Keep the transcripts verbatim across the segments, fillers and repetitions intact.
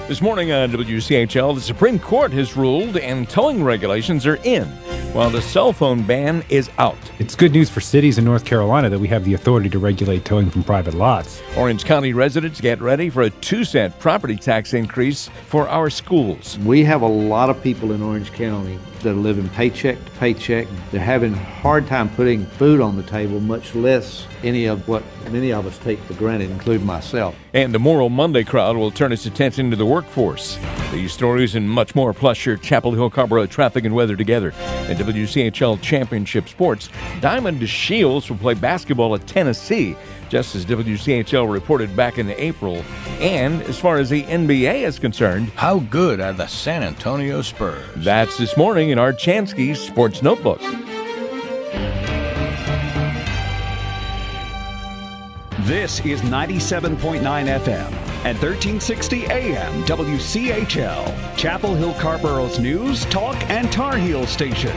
This morning on W C H L, the Supreme Court has ruled and towing regulations are in, while the cell phone ban is out. It's good news for cities in North Carolina that we have the authority to regulate towing from private lots. Orange County residents get ready for a two cent property tax increase for our schools. We have a lot of people in Orange County that are living paycheck to paycheck. They're having a hard time putting food on the table, much less any of what many of us take for granted, including myself. And the Moral Monday crowd will turn its attention to the workforce. These stories and much more, plus your Chapel Hill Carrboro traffic and weather together. And W C H L Championship Sports, Diamond Shields will play basketball at Tennessee, just as W C H L reported back in April. And as far as the N B A is concerned, how good are the San Antonio Spurs? That's this morning in our Chansky Sports Notebook. This is ninety-seven point nine F M and thirteen sixty A M W C H L, Chapel Hill Carrboro's news, talk, and Tar Heel station.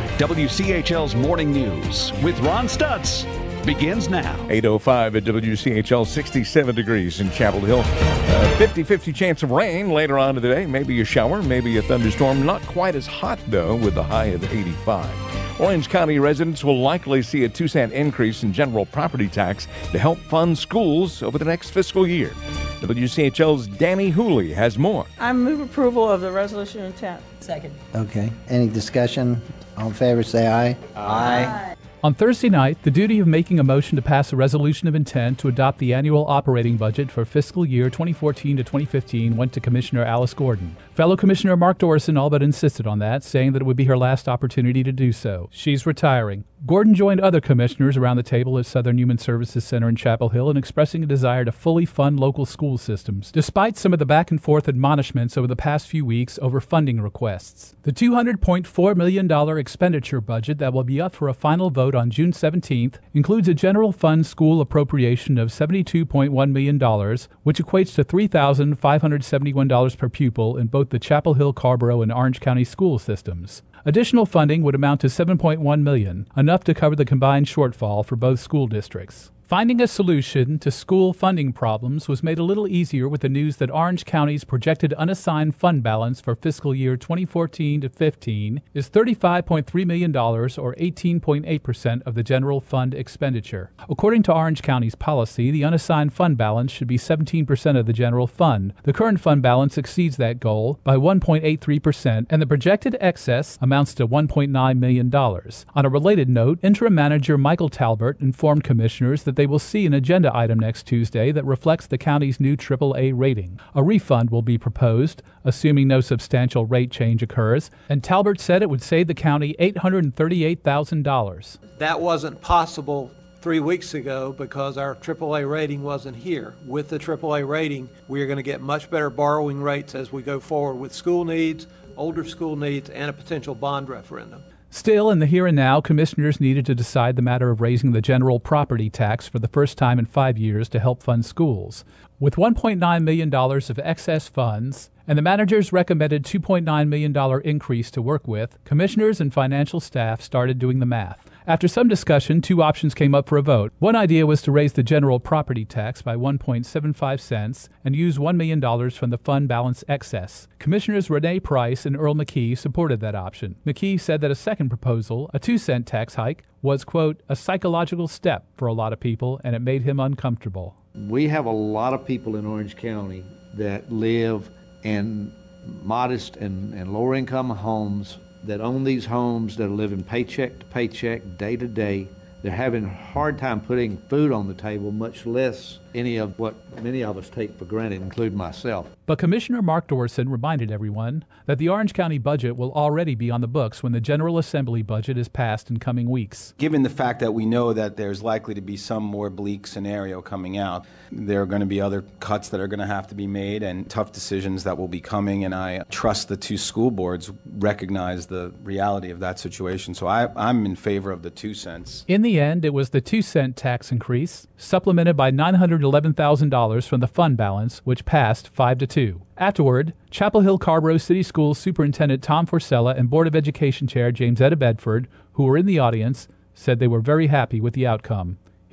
W C H L's Morning News with Ron Stutz begins now. eight oh five at W C H L, sixty-seven degrees in Chapel Hill. Uh, fifty-fifty chance of rain later on today. Maybe a shower, maybe a thunderstorm. Not quite as hot, though, with a high of eighty-five. Orange County residents will likely see a two cent increase in general property tax to help fund schools over the next fiscal year. W C H L's Danny Hooley has more. I move approval of the resolution of intent. Second. Okay. Any discussion? All in favor, say aye. Aye. Aye. On Thursday night, the duty of making a motion to pass a resolution of intent to adopt the annual operating budget for fiscal year twenty fourteen to twenty fifteen went to Commissioner Alice Gordon. Fellow Commissioner Mark Dorison all but insisted on that, saying that it would be her last opportunity to do so. She's retiring. Gordon joined other commissioners around the table at Southern Human Services Center in Chapel Hill in expressing a desire to fully fund local school systems, despite some of the back-and-forth admonishments over the past few weeks over funding requests. The two hundred point four million dollars expenditure budget that will be up for a final vote on June seventeenth includes a general fund school appropriation of seventy-two point one million dollars, which equates to three thousand five hundred seventy-one dollars per pupil in both the Chapel Hill, Carrboro, and Orange County school systems. Additional funding would amount to seven point one million dollars, enough to cover the combined shortfall for both school districts. Finding a solution to school funding problems was made a little easier with the news that Orange County's projected unassigned fund balance for fiscal year twenty fourteen to fifteen is thirty-five point three million dollars, or eighteen point eight percent of the general fund expenditure. According to Orange County's policy, the unassigned fund balance should be seventeen percent of the general fund. The current fund balance exceeds that goal by one point eight three percent, and the projected excess amounts to one point nine million dollars. On a related note, Interim Manager Michael Talbert informed commissioners that they will see an agenda item next Tuesday that reflects the county's new triple A rating. A refund will be proposed, assuming no substantial rate change occurs, and Talbert said it would save the county eight hundred thirty-eight thousand dollars. That wasn't possible three weeks ago because our triple A rating wasn't here. With the triple A rating, we are going to get much better borrowing rates as we go forward with school needs, older school needs, and a potential bond referendum. Still, in the here and now, commissioners needed to decide the matter of raising the general property tax for the first time in five years to help fund schools. With one point nine million dollars of excess funds and the manager's recommended two point nine million dollars increase to work with, commissioners and financial staff started doing the math. After some discussion, two options came up for a vote. One idea was to raise the general property tax by one point seven five cents and use one million dollars from the fund balance excess. Commissioners Renee Price and Earl McKee supported that option. McKee said that a second proposal, a two cent tax hike, was, quote, a psychological step for a lot of people, and it made him uncomfortable. We have a lot of people in Orange County that live in modest and, and lower income homes, that own these homes, that are living paycheck to paycheck, day to day. They're having a hard time putting food on the table, much less any of what many of us take for granted, including myself. But Commissioner Mark Dorison reminded everyone that the Orange County budget will already be on the books when the General Assembly budget is passed in coming weeks. Given the fact that we know that there's likely to be some more bleak scenario coming out, there are going to be other cuts that are going to have to be made and tough decisions that will be coming, and I trust the two school boards recognize the reality of that situation. So I, I'm in favor of the two cents. In the end, it was the two cent tax increase, supplemented by nine hundred eleven thousand dollars from the fund balance, which passed five to two. Afterward, Chapel Hill Carrboro City Schools Superintendent Tom Forsella and Board of Education Chair James Etta Bedford, who were in the audience, said they were very happy with the outcome.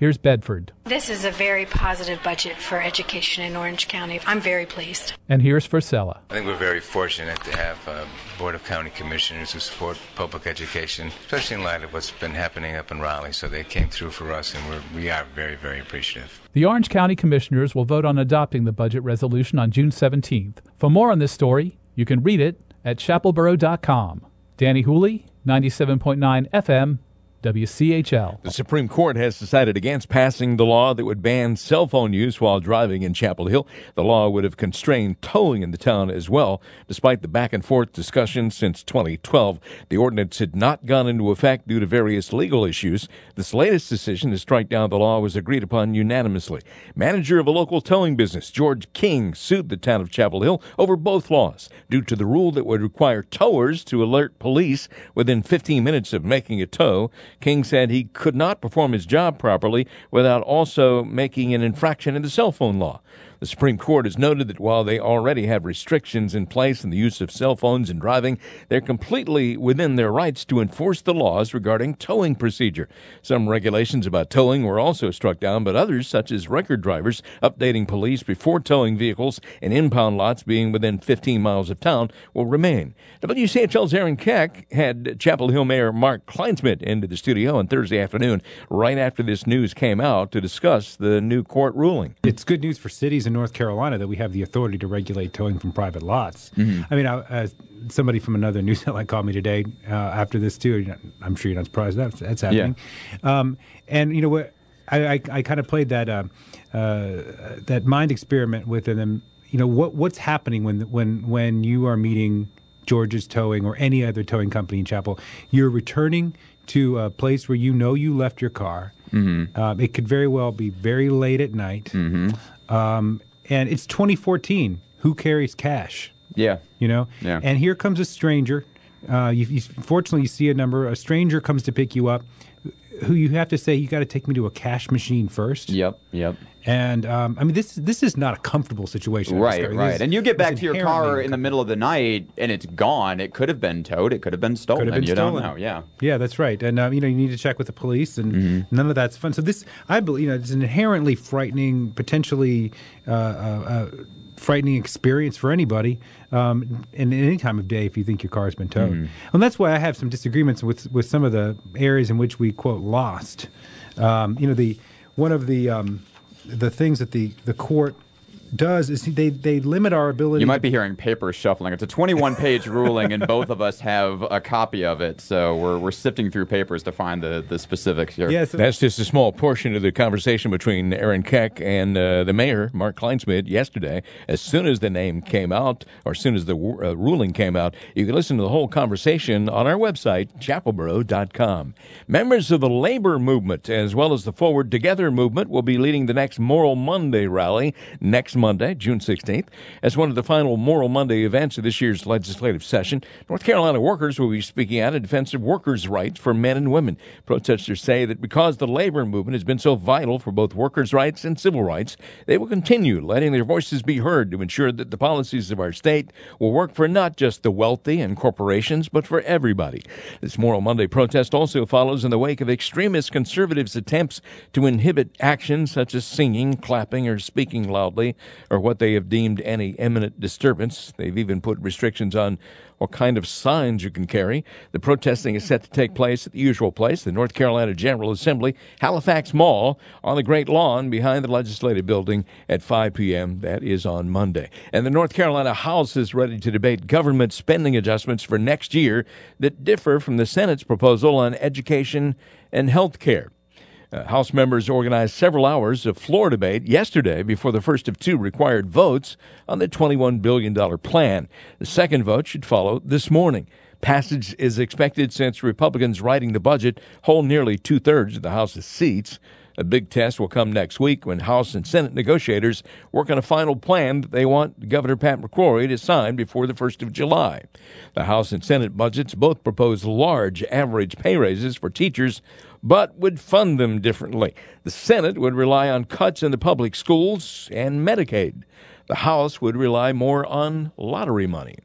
Here's Bedford. This is a very positive budget for education in Orange County. I'm very pleased. And here's Frisella. I think we're very fortunate to have a Board of County Commissioners who support public education, especially in light of what's been happening up in Raleigh. So they came through for us, and we're, we are very, very appreciative. The Orange County Commissioners will vote on adopting the budget resolution on June seventeenth. For more on this story, you can read it at chapel borough dot com. Danny Hooley, ninety-seven point nine F M, W C H L. The Supreme Court has decided against passing the law that would ban cell phone use while driving in Chapel Hill. The law would have constrained towing in the town as well. Despite the back-and-forth discussion since twenty twelve, the ordinance had not gone into effect due to various legal issues. This latest decision to strike down the law was agreed upon unanimously. Manager of a local towing business, George King, sued the town of Chapel Hill over both laws due to the rule that would require towers to alert police within fifteen minutes of making a tow. King said he could not perform his job properly without also making an infraction in the cell phone law. The Supreme Court has noted that while they already have restrictions in place in the use of cell phones in driving, they're completely within their rights to enforce the laws regarding towing procedure. Some regulations about towing were also struck down, but others, such as record drivers updating police before towing vehicles and impound lots being within fifteen miles of town, will remain. W C H L's Aaron Keck had Chapel Hill Mayor Mark Kleinsmith into the studio on Thursday afternoon, right after this news came out, to discuss the new court ruling. It's good news for cities in North Carolina that we have the authority to regulate towing from private lots. Mm-hmm. I mean, I, uh, somebody from another news outlet called me today uh, after this, too. I'm sure you're not surprised that's, that's happening. Yeah. Um, and, you know, what I, I, I kind of played that uh, uh, that mind experiment with them. You know, what what's happening when when when you are meeting George's Towing or any other towing company in Chapel? You're returning to a place where you know you left your car. Mm-hmm. Um, it could very well be very late at night. Mm-hmm. Um, and it's twenty fourteen. Who carries cash? Yeah. You know? Yeah. And here comes a stranger. Uh, you, you, fortunately, you see a number. A stranger comes to pick you up, who you have to say, you got to take me to a cash machine first. Yep, yep. And, um, I mean, this this is not a comfortable situation. Right, right. And you get back to your car in the middle of the night, and it's gone. It could have been towed. It could have been stolen. Could have been you stolen. don't know, yeah. Yeah, that's right. And, uh, you know, you need to check with the police, and mm-hmm. none of that's fun. So this, I believe, you know, it's an inherently frightening, potentially uh, uh, uh, frightening experience for anybody um, in any time of day if you think your car has been towed. Mm-hmm. And that's why I have some disagreements with, with some of the areas in which we, quote, lost. Um, you know, the one of the... Um, the things that the, the court does is they, they limit our ability. You might be hearing papers shuffling. It's a twenty-one page ruling, and both of us have a copy of it. So we're we're sifting through papers to find the, the specifics here. Yes, that's just a small portion of the conversation between Aaron Keck and uh, the mayor, Mark Kleinsmith, yesterday. As soon as the name came out, or as soon as the uh, ruling came out, you can listen to the whole conversation on our website, chapel borough dot com. Members of the labor movement, as well as the Forward Together movement, will be leading the next Moral Monday rally next Monday, June sixteenth. As one of the final Moral Monday events of this year's legislative session, North Carolina workers will be speaking out in defense of workers' rights for men and women. Protesters say that because the labor movement has been so vital for both workers' rights and civil rights, they will continue letting their voices be heard to ensure that the policies of our state will work for not just the wealthy and corporations, but for everybody. This Moral Monday protest also follows in the wake of extremist conservatives' attempts to inhibit actions such as singing, clapping, or speaking loudly, or what they have deemed any imminent disturbance. They've even put restrictions on what kind of signs you can carry. The protesting is set to take place at the usual place, the North Carolina General Assembly, Halifax Mall, on the Great Lawn behind the Legislative Building at five p.m. That is on Monday. And the North Carolina House is ready to debate government spending adjustments for next year that differ from the Senate's proposal on education and health care. Uh, House members organized several hours of floor debate yesterday before the first of two required votes on the twenty-one billion dollars plan. The second vote should follow this morning. Passage is expected since Republicans writing the budget hold nearly two-thirds of the House's seats. A big test will come next week when House and Senate negotiators work on a final plan that they want Governor Pat McCrory to sign before the first of July. The House and Senate budgets both propose large average pay raises for teachers, but would fund them differently. The Senate would rely on cuts in the public schools and Medicaid. The House would rely more on lottery money.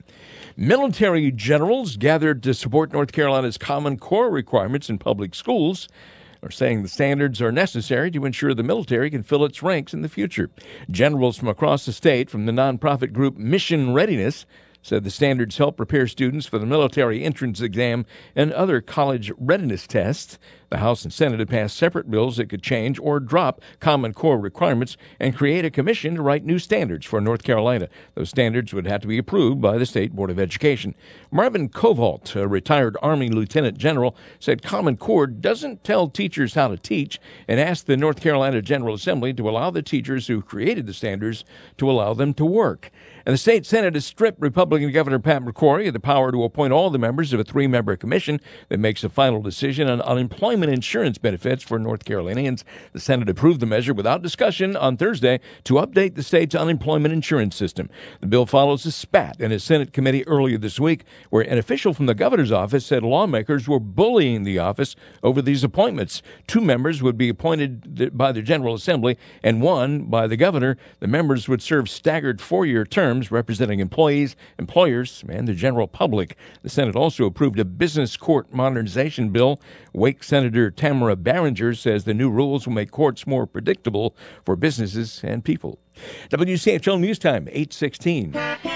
Military generals gathered to support North Carolina's Common Core requirements in public schools. are saying the standards are necessary to ensure the military can fill its ranks in the future. Generals from across the state from the nonprofit group Mission Readiness said the standards help prepare students for the military entrance exam and other college readiness tests. The House and Senate have passed separate bills that could change or drop Common Core requirements and create a commission to write new standards for North Carolina. Those standards would have to be approved by the State Board of Education. Marvin Kovalt, a retired Army Lieutenant General, said Common Core doesn't tell teachers how to teach and asked the North Carolina General Assembly to allow the teachers who created the standards to allow them to work. And the state Senate has stripped Republican Governor Pat McCrory of the power to appoint all the members of a three-member commission that makes a final decision on unemployment insurance benefits for North Carolinians. The Senate approved the measure without discussion on Thursday to update the state's unemployment insurance system. The bill follows a spat in a Senate committee earlier this week where an official from the governor's office said lawmakers were bullying the office over these appointments. Two members would be appointed by the General Assembly and one by the governor. The members would serve staggered four-year terms representing employees, employers, and the general public. The Senate also approved a business court modernization bill. Wake Senator Tamara Barringer says the new rules will make courts more predictable for businesses and people. W C H L News Time, eight sixteen.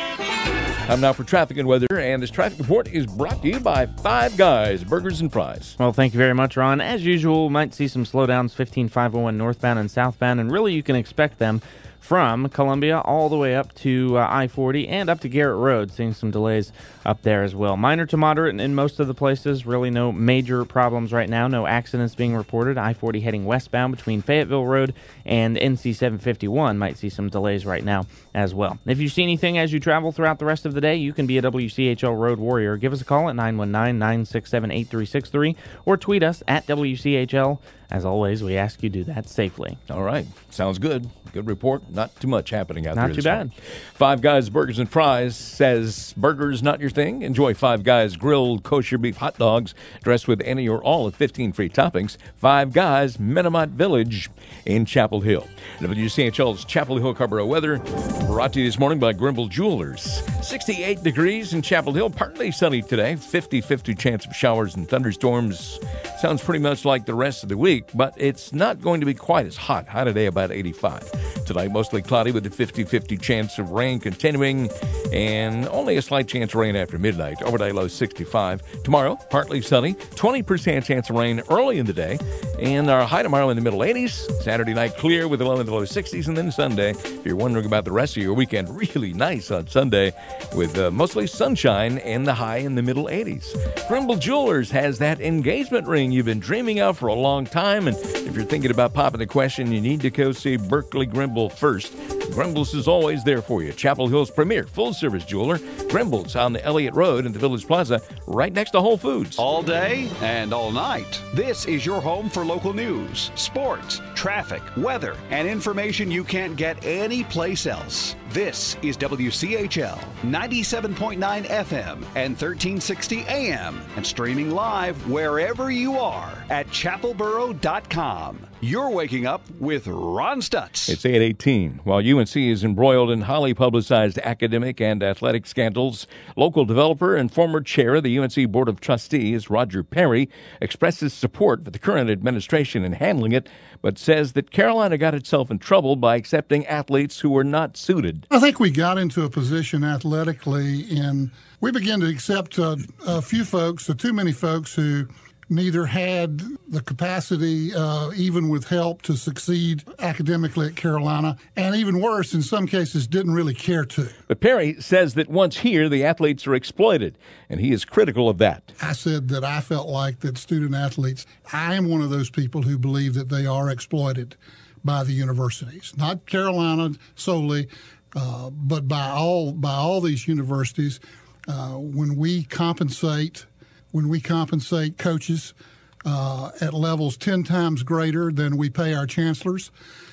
Time now for traffic and weather, and this traffic report is brought to you by Five Guys Burgers and Fries. Well, thank you very much, Ron. As usual, might see some slowdowns fifteen five oh one northbound and southbound, and really you can expect them from Columbia all the way up to uh, I forty and up to Garrett Road, seeing some delays up there as well. Minor to moderate in most of the places. Really no major problems right now. No accidents being reported. I forty heading westbound between Fayetteville Road and N C seven fifty-one might see some delays right now as well. If you see anything as you travel throughout the rest of the day, you can be a W C H L Road Warrior. Give us a call at nine one nine, nine six seven, eight three six three or tweet us at W C H L. As always, we ask you to do that safely. All right. Sounds good. Good report. Not too much happening out not there. Not too bad. Morning. Five Guys Burgers and Fries says burgers not your thing. Enjoy Five Guys grilled kosher beef hot dogs dressed with any or all of fifteen free toppings. Five Guys, Mennonite Village in Chapel Hill. W C H L's Chapel Hill Carrboro weather brought to you this morning by Grimble Jewelers. sixty-eight degrees in Chapel Hill. Partly sunny today. fifty-fifty chance of showers and thunderstorms. Sounds pretty much like the rest of the week, but it's not going to be quite as hot. High today about eighty-five. Tonight, mostly cloudy with a fifty-fifty chance of rain continuing and only a slight chance of rain after midnight. Overnight low sixty-five. Tomorrow, partly sunny, twenty percent chance of rain early in the day, and our high tomorrow in the middle eighties. Saturday night clear with a low in the low sixties, and then Sunday, if you're wondering about the rest of your weekend, really nice on Sunday with uh, mostly sunshine and the high in the middle eighties. Grimble Jewelers has that engagement ring you've been dreaming of for a long time, and if you're thinking about popping the question, you need to go see Berkeley Grimble first. Grimble's is always there for you. Chapel Hill's premier full-service jeweler. Grimble's on the Elliott Road in the Village Plaza, right next to Whole Foods. All day and all night. This is your home for local news, sports, traffic, weather, and information you can't get anyplace else. This is W C H L ninety-seven point nine F M and thirteen sixty A M and streaming live wherever you are at chapel boro dot com. You're waking up with Ron Stutz. It's eight eighteen. While U N C is embroiled in highly publicized academic and athletic scandals, local developer and former chair of the U N C Board of Trustees, Roger Perry, expresses support for the current administration in handling it, but says that Carolina got itself in trouble by accepting athletes who were not suited. I think we got into a position athletically, and we began to accept uh, a few folks, uh, too many folks who neither had the capacity, uh, even with help, to succeed academically at Carolina, and even worse, in some cases, didn't really care to. But Perry says that once here, the athletes are exploited, and he is critical of that. I said that I felt like that student athletes, I am one of those people who believe that they are exploited by the universities, not Carolina solely, uh, but by all by all these universities. Uh, when we compensate when we compensate coaches uh, at levels ten times greater than we pay our chancellors,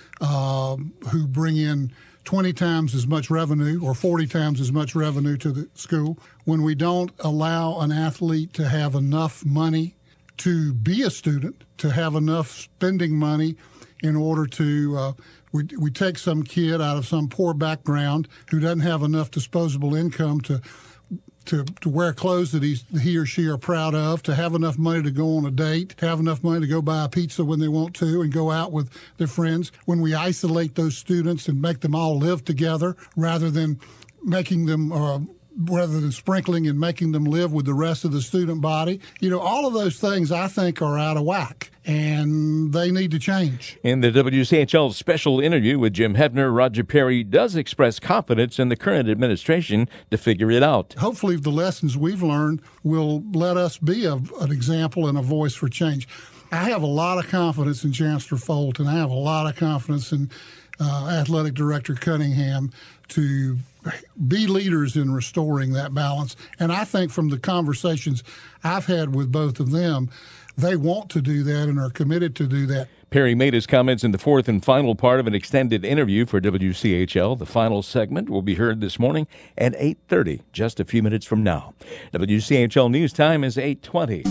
uh, who bring in twenty times as much revenue or forty times as much revenue to the school, when we don't allow an athlete to have enough money to be a student, to have enough spending money in order to, uh, we, we take some kid out of some poor background who doesn't have enough disposable income to to, to wear clothes that he's, he or she are proud of, to have enough money to go on a date, to have enough money to go buy a pizza when they want to and go out with their friends. When we isolate those students and make them all live together rather than making them uh, rather than sprinkling and making them live with the rest of the student body. You know, all of those things I think are out of whack, and they need to change. In the W C H L special interview with Jim Hebner, Roger Perry does express confidence in the current administration to figure it out. Hopefully the lessons we've learned will let us be a, an example and a voice for change. I have a lot of confidence in Chancellor Folt, and I have a lot of confidence in uh, Athletic Director Cunningham to be leaders in restoring that balance. And I think from the conversations I've had with both of them, they want to do that and are committed to do that. Perry made his comments in the fourth and final part of an extended interview for W C H L. The final segment will be heard this morning at eight thirty, just a few minutes from now. W C H L News Time is eight twenty.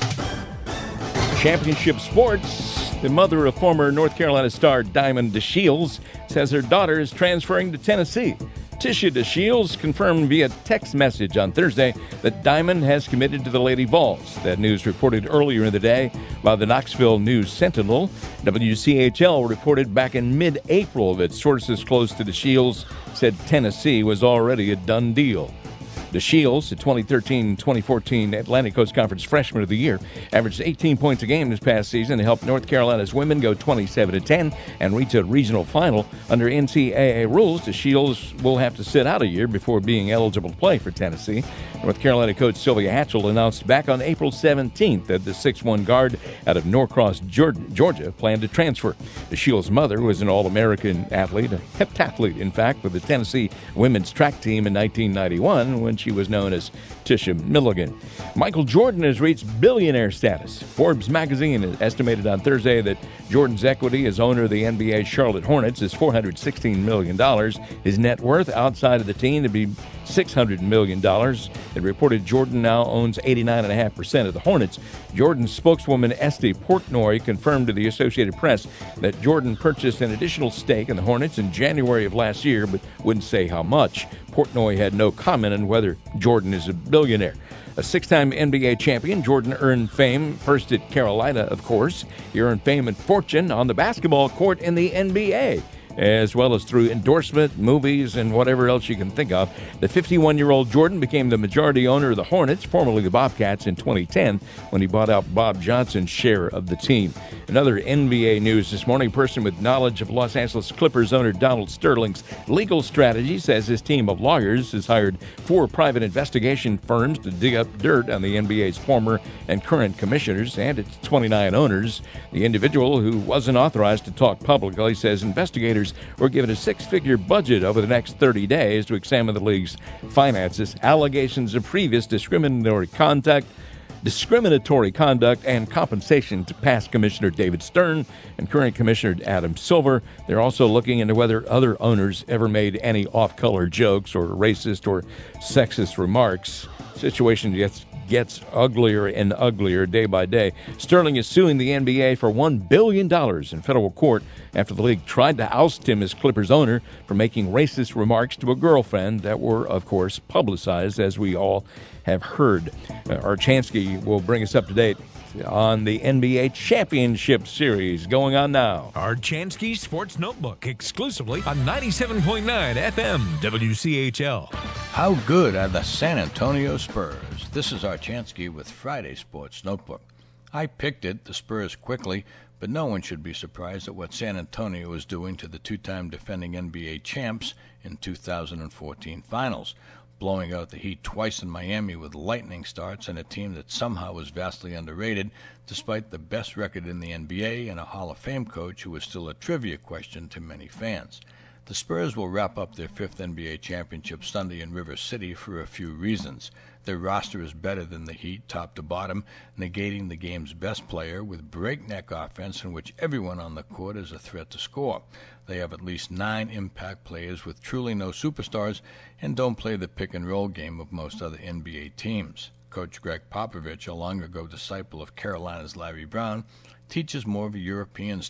Championship Sports. The mother of former North Carolina star Diamond DeShields says her daughter is transferring to Tennessee. Tisha DeShields confirmed via text message on Thursday that Diamond has committed to the Lady Vols. That news reported earlier in the day by the Knoxville News Sentinel. W C H L reported back in mid-April that sources close to DeShields said Tennessee was already a done deal. DeShields, the twenty thirteen twenty fourteen Atlantic Coast Conference Freshman of the Year, averaged eighteen points a game this past season to help North Carolina's women go twenty-seven to ten and reach a regional final. Under N C double A rules, DeShields will have to sit out a year before being eligible to play for Tennessee. North Carolina coach Sylvia Hatchell announced back on April seventeenth that the six one guard out of Norcross, Georgia, planned to transfer. DeShields' mother was an All-American athlete, a heptathlete, in fact, with the Tennessee women's track team in nineteen ninety-one when she was known as Tisha Milligan. Michael Jordan has reached billionaire status. Forbes magazine estimated on Thursday that Jordan's equity as owner of the N B A Charlotte Hornets is four hundred sixteen million dollars. His net worth outside of the team to be six hundred million dollars. It reported Jordan now owns eighty-nine point five percent of the Hornets. Jordan's spokeswoman Esty Portnoy confirmed to the Associated Press that Jordan purchased an additional stake in the Hornets in January of last year, but wouldn't say how much. Portnoy had no comment on whether Jordan is a billionaire. A six-time N B A champion, Jordan earned fame first at Carolina, of course. He earned fame and fortune on the basketball court in the N B A, as well as through endorsement, movies, and whatever else you can think of. The fifty-one-year-old Jordan became the majority owner of the Hornets, formerly the Bobcats, in twenty ten when he bought out Bob Johnson's share of the team. Another N B A news this morning, a person with knowledge of Los Angeles Clippers owner Donald Sterling's legal strategy says his team of lawyers has hired four private investigation firms to dig up dirt on the N B A's former and current commissioners and its twenty-nine owners. The individual, who wasn't authorized to talk publicly, says investigators were given a six-figure budget over the next thirty days to examine the league's finances. Allegations of previous discriminatory conduct, discriminatory conduct and compensation to past Commissioner David Stern and current Commissioner Adam Silver. They're also looking into whether other owners ever made any off-color jokes or racist or sexist remarks. Situation gets gets uglier and uglier day by day. Sterling is suing the N B A for one billion dollars in federal court after the league tried to oust him as Clippers owner for making racist remarks to a girlfriend that were, of course, publicized, as we all have heard. Uh, Archansky will bring us up to date on the N B A Championship Series going on now. Archansky Sports Notebook, exclusively on ninety-seven point nine F M W C H L. How good are the San Antonio Spurs? This is Archansky with Friday Sports Notebook. I picked it, the Spurs, quickly, but no one should be surprised at what San Antonio is doing to the two-time defending N B A champs in two thousand fourteen finals, blowing out the Heat twice in Miami with lightning starts and a team that somehow was vastly underrated, despite the best record in the N B A and a Hall of Fame coach who is still a trivia question to many fans. The Spurs will wrap up their fifth N B A championship Sunday in River City for a few reasons. Their roster is better than the Heat, top to bottom, negating the game's best player with breakneck offense in which everyone on the court is a threat to score. They have at least nine impact players with truly no superstars and don't play the pick-and-roll game of most other N B A teams. Coach Greg Popovich, a long ago disciple of Carolina's Larry Brown, teaches more of a European style.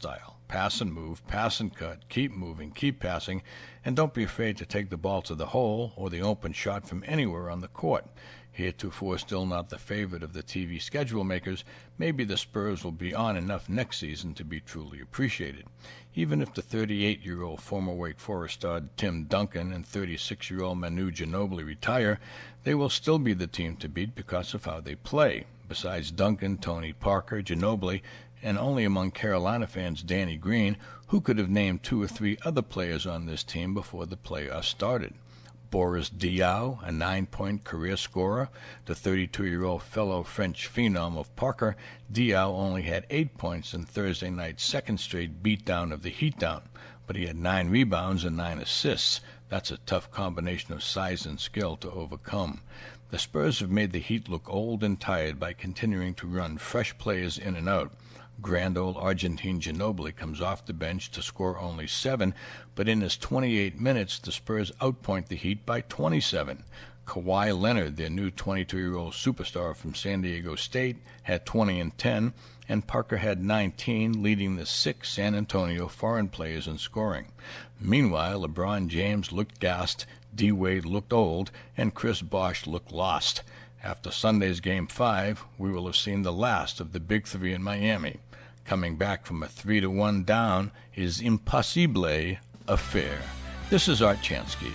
Pass and move, pass and cut, keep moving, keep passing, and don't be afraid to take the ball to the hole or the open shot from anywhere on the court. Heretofore still not the favorite of the T V schedule makers, maybe the Spurs will be on enough next season to be truly appreciated. Even if the thirty-eight-year-old former Wake Forest star Tim Duncan and thirty-six-year-old Manu Ginobili retire, they will still be the team to beat because of how they play. Besides Duncan, Tony Parker, Ginobili, and only among Carolina fans Danny Green, who could have named two or three other players on this team before the playoffs started. Boris Diaw, a nine-point career scorer, the thirty-two-year-old fellow French phenom of Parker, Diaw only had eight points in Thursday night's second straight beatdown of the Heat down, but he had nine rebounds and nine assists. That's a tough combination of size and skill to overcome. The Spurs have made the Heat look old and tired by continuing to run fresh players in and out. Grand old Argentine Ginobili comes off the bench to score only seven, but in his twenty-eight minutes, the Spurs outpoint the Heat by twenty-seven. Kawhi Leonard, their new twenty-two-year-old superstar from San Diego State, had twenty and ten, and Parker had nineteen, leading the six San Antonio foreign players in scoring. Meanwhile, LeBron James looked gassed, D-Wade looked old, and Chris Bosh looked lost. After Sunday's Game five, we will have seen the last of the Big Three in Miami. Coming back from a three to one down is impossible affair. This is Art Chansky.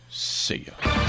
See ya.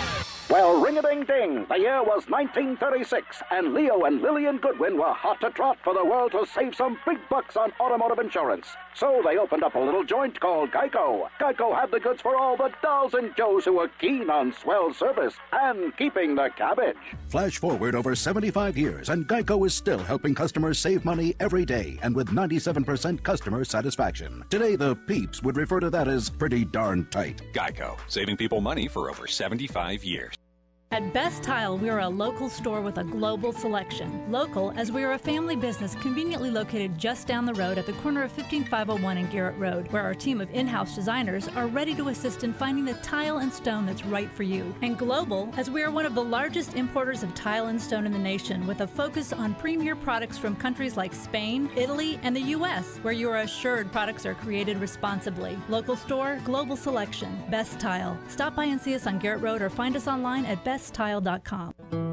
Well, ring-a-ding-ding, the year was nineteen thirty-six, and Leo and Lillian Goodwin were hot to trot for the world to save some big bucks on automotive insurance. So they opened up a little joint called Geico. Geico had the goods for all the dolls and Joes who were keen on swell service and keeping the cabbage. Flash forward over seventy-five years, and Geico is still helping customers save money every day, and with ninety-seven percent customer satisfaction. Today, the peeps would refer to that as pretty darn tight. Geico, saving people money for over seventy-five years. At Best Tile, we are a local store with a global selection. Local, as we are a family business conveniently located just down the road at the corner of fifteen five oh one and Garrett Road, where our team of in-house designers are ready to assist in finding the tile and stone that's right for you. And global, as we are one of the largest importers of tile and stone in the nation, with a focus on premier products from countries like Spain, Italy, and the U S, where you are assured products are created responsibly. Local store, global selection, Best Tile. Stop by and see us on Garrett Road or find us online at best tile dot com.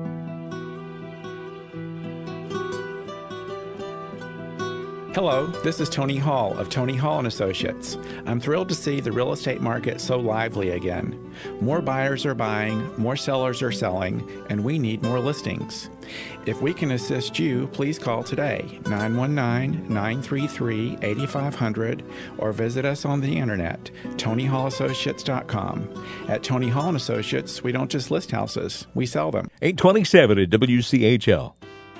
Hello, this is Tony Hall of Tony Hall and Associates. I'm thrilled to see the real estate market so lively again. More buyers are buying, more sellers are selling, and we need more listings. If we can assist you, please call today, nine one nine, nine three three, eight five zero zero, or visit us on the internet, tony hall associates dot com. At Tony Hall and Associates, we don't just list houses, we sell them. eight twenty-seven at W C H L.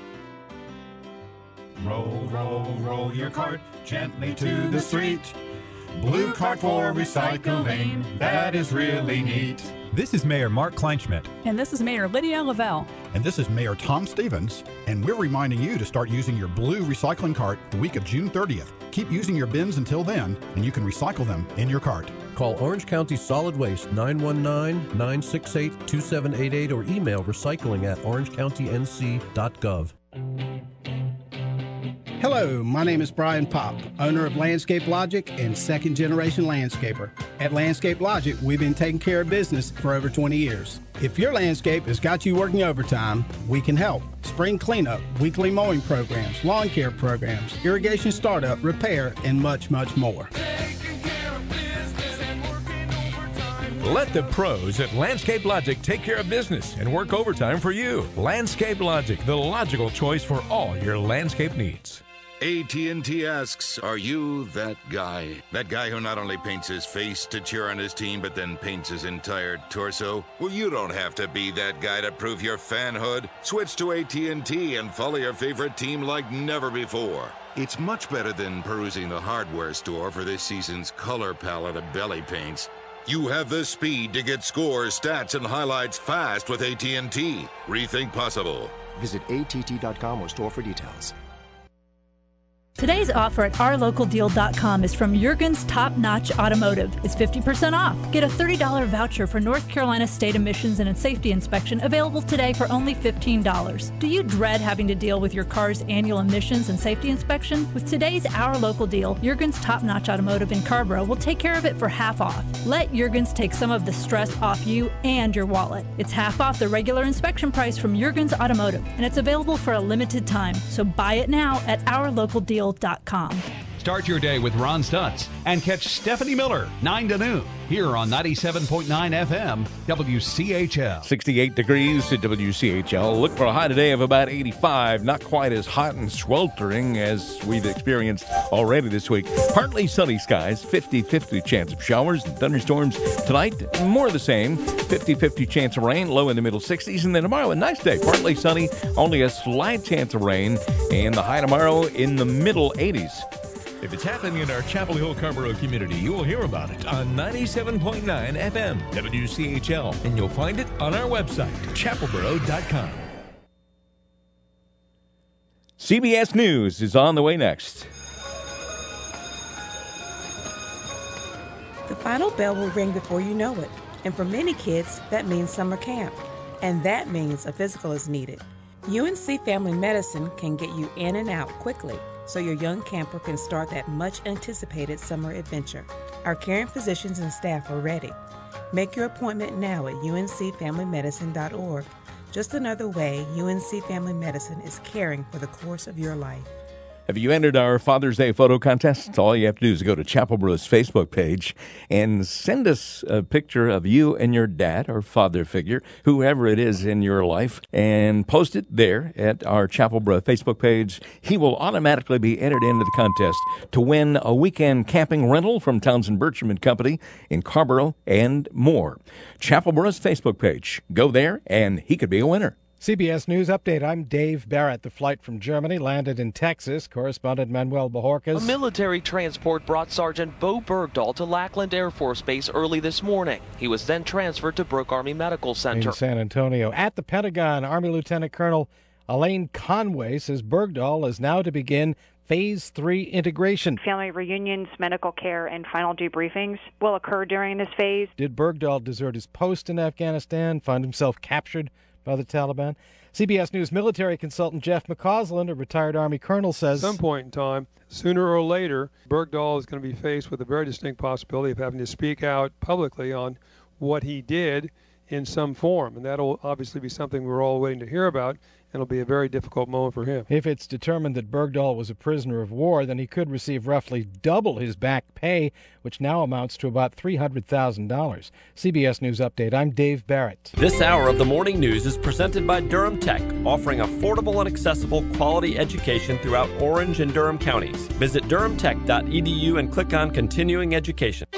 Roll, roll, roll your cart gently to the street. Blue cart for recycling, that is really neat. This is Mayor Mark Kleinschmidt. And this is Mayor Lydia Lavelle. And this is Mayor Tom Stevens. And we're reminding you to start using your blue recycling cart the week of June thirtieth. Keep using your bins until then, and you can recycle them in your cart. Call Orange County Solid Waste nine one nine, nine six eight, two seven eight eight or email recycling at orange county n c dot gov. Hello, my name is Brian Pop, owner of Landscape Logic and second generation landscaper. At Landscape Logic, we've been taking care of business for over twenty years. If your landscape has got you working overtime, we can help. Spring cleanup, weekly mowing programs, lawn care programs, irrigation startup, repair, and much, much more. Let the pros at Landscape Logic take care of business and work overtime for you. Landscape Logic, the logical choice for all your landscape needs. A T and T asks, are you that guy? That guy who not only paints his face to cheer on his team, but then paints his entire torso? Well, you don't have to be that guy to prove your fanhood. Switch to A T and T and follow your favorite team like never before. It's much better than perusing the hardware store for this season's color palette of belly paints. You have the speed to get scores, stats, and highlights fast with A T and T. Rethink possible. Visit A T T dot com or store for details. Today's offer at our local deal dot com is from Jurgen's Top Notch Automotive. It's fifty percent off. Get a thirty dollars voucher for North Carolina State Emissions and Safety Inspection available today for only fifteen dollars. Do you dread having to deal with your car's annual emissions and safety inspection? With today's Our Local Deal, Jurgen's Top Notch Automotive in Carborough will take care of it for half off. Let Jurgen's take some of the stress off you and your wallet. It's half off the regular inspection price from Jurgen's Automotive, and it's available for a limited time. So buy it now at our local deal dot com. Start your day with Ron Stutz and catch Stephanie Miller, nine to noon, here on ninety-seven point nine F M, W C H L. sixty-eight degrees at W C H L. Look for a high today of about eighty-five. Not quite as hot and sweltering as we've experienced already this week. Partly sunny skies, fifty-fifty chance of showers and thunderstorms. Tonight, more of the same, fifty-fifty chance of rain, low in the middle sixties. And then tomorrow, a nice day, partly sunny, only a slight chance of rain. And the high tomorrow in the middle eighties. If it's happening in our Chapel Hill Carborough community, you will hear about it on ninety-seven point nine F M W C H L, and you'll find it on our website, chapel borough dot com. C B S News is on the way next. The final bell will ring before you know it, and for many kids, that means summer camp, and that means a physical is needed. U N C Family Medicine can get you in and out quickly, so your young camper can start that much-anticipated summer adventure. Our caring physicians and staff are ready. Make your appointment now at U N C family medicine dot org. Just another way U N C Family Medicine is caring for the course of your life. Have you entered our Father's Day photo contest? All you have to do is go to Chapel Borough's Facebook page and send us a picture of you and your dad or father figure, whoever it is in your life, and post it there at our Chapel Borough Facebook page. He will automatically be entered into the contest to win a weekend camping rental from Townsend Bertram and Company in Carborough and more. Chapel Borough's Facebook page. Go there, and he could be a winner. C B S News Update. I'm Dave Barrett. The flight from Germany landed in Texas. Correspondent Manuel Bajorquez. A military transport brought Sergeant Bo Bergdahl to Lackland Air Force Base early this morning. He was then transferred to Brooke Army Medical Center. In San Antonio. At the Pentagon, Army Lieutenant Colonel Elaine Conway says Bergdahl is now to begin Phase three integration. Family reunions, medical care, and final debriefings will occur during this phase. Did Bergdahl desert his post in Afghanistan, find himself captured by the Taliban? C B S News military consultant Jeff McCausland, a retired Army colonel, says at some point in time, sooner or later, Bergdahl is going to be faced with a very distinct possibility of having to speak out publicly on what he did in some form. And that'll obviously be something we're all waiting to hear about. And it'll be a very difficult moment for him. If it's determined that Bergdahl was a prisoner of war, then he could receive roughly double his back pay, which now amounts to about three hundred thousand dollars. C B S News Update, I'm Dave Barrett. This hour of the morning news is presented by Durham Tech, offering affordable and accessible quality education throughout Orange and Durham counties. Visit durham tech dot e d u and click on Continuing Education.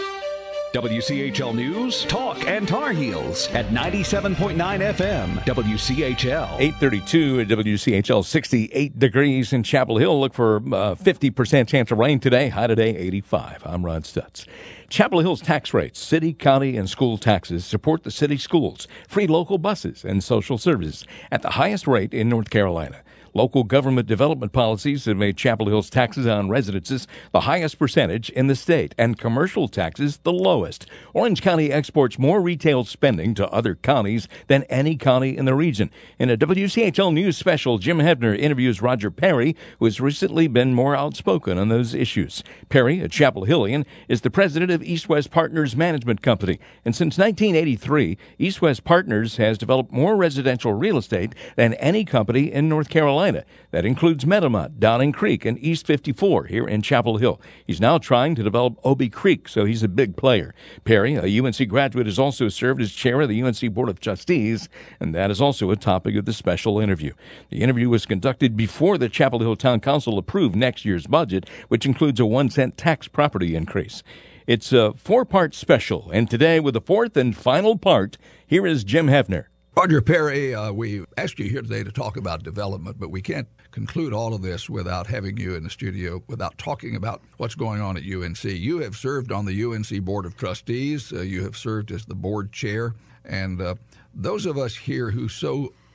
W C H L News, Talk, and Tar Heels at ninety-seven point nine F M, W C H L. eight thirty-two at W C H L, sixty-eight degrees in Chapel Hill. Look for uh, fifty percent chance of rain today. High today, eighty-five. I'm Ron Stutz. Chapel Hill's tax rates, city, county, and school taxes support the city schools, free local buses, and social services at the highest rate in North Carolina. Local government development policies have made Chapel Hill's taxes on residences the highest percentage in the state, and commercial taxes the lowest. Orange County exports more retail spending to other counties than any county in the region. In a W C H L News special, Jim Hebner interviews Roger Perry, who has recently been more outspoken on those issues. Perry, a Chapel Hillian, is the president of East West Partners Management Company, and since nineteen eighty-three, East West Partners has developed more residential real estate than any company in North Carolina. That includes Meadowmont, Downing Creek, and East fifty-four here in Chapel Hill. He's now trying to develop Obie Creek, so he's a big player. Perry, a U N C graduate, has also served as chair of the U N C Board of Trustees, and that is also a topic of the special interview. The interview was conducted before the Chapel Hill Town Council approved next year's budget, which includes a one cent tax property increase. It's a four-part special, and today, with the fourth and final part, here is Jim Hebner. Roger Perry, uh, we asked you here today to talk about development, but we can't conclude all of this without having you in the studio, without talking about what's going on at U N C. You have served on the U N C Board of Trustees. Uh, you have served as the board chair. And uh, those of us here who so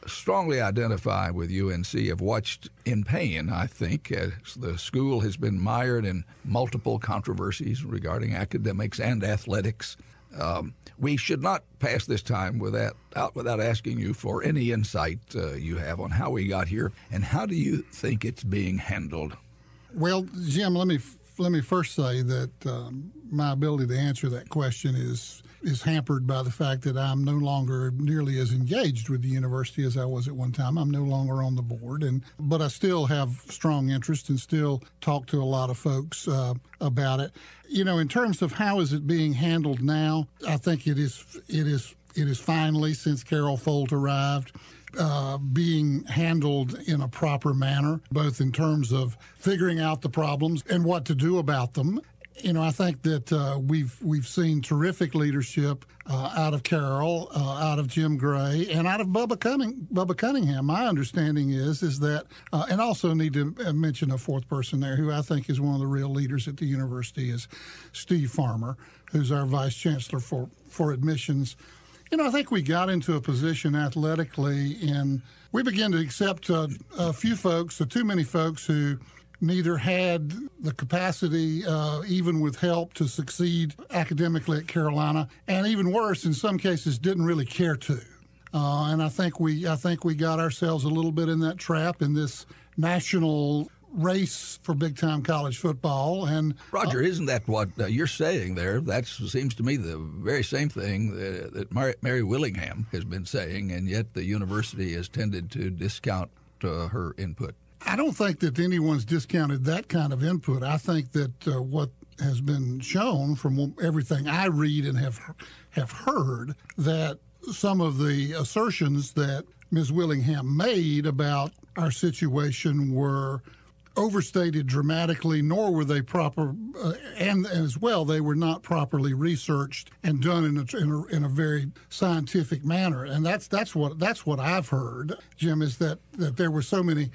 strongly identify with U N C, have watched in pain, I think, as the school has been mired in multiple controversies regarding academics and athletics. Um, we should not pass this time without, out without asking you for any insight uh, you have on how we got here, and how do you think it's being handled? Well, Jim, let me let me first say that um, my ability to answer that question is is hampered by the fact that I'm no longer nearly as engaged with the university as I was at one time. I'm no longer on the board, and but I still have strong interest and still talk to a lot of folks uh, about it. You know, in terms of how is it being handled now, I think it is it is it is finally, since Carol Folt arrived, Uh, being handled in a proper manner, both in terms of figuring out the problems and what to do about them. You know, I think that uh, we've we've seen terrific leadership uh, out of Carol, uh, out of Jim Gray, and out of Bubba Cunning, Bubba Cunningham. My understanding is is that, uh, and also need to mention a fourth person there who I think is one of the real leaders at the university, is Steve Farmer, who's our vice chancellor for for admissions. You know, I think we got into a position athletically, and we began to accept uh, a few folks, uh, too many folks who neither had the capacity, uh, even with help, to succeed academically at Carolina, and even worse, in some cases, didn't really care to. Uh, and I think we, I think we got ourselves a little bit in that trap in this national race for big-time college football. And Roger, uh, isn't that what uh, you're saying there? That seems to me the very same thing that, that Mary, Mary Willingham has been saying, and yet the university has tended to discount uh, her input. I don't think that anyone's discounted that kind of input. I think that uh, what has been shown from everything I read and have have heard, that some of the assertions that Miz Willingham made about our situation were overstated dramatically, nor were they proper, uh, and as well, they were not properly researched and done in a, in a, in a very scientific manner. And that's that's what that's what I've heard, Jim, is that, that there were so many